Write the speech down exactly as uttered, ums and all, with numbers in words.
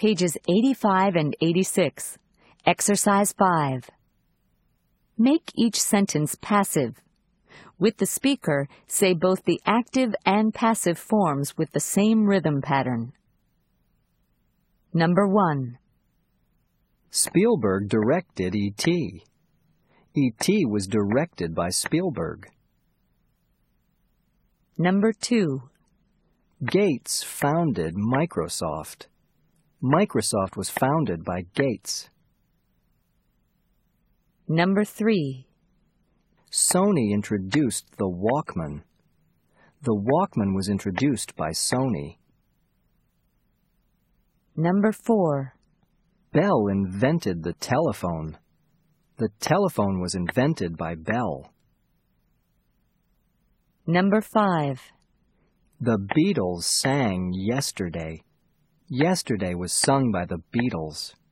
pages eighty-five and eighty-six. Exercise five. Make each sentence passive. With the speaker, say both the active and passive forms with the same rhythm pattern. Number one. Spielberg directed E T E T was directed by Spielberg. Number two. Gates founded Microsoft. Microsoft was founded by Gates. Number three. Sony introduced the Walkman. The Walkman was introduced by Sony. Number four. Bell invented the telephone. The telephone was invented by Bell. Number five. The Beatles sang Yesterday. Yesterday was sung by the Beatles.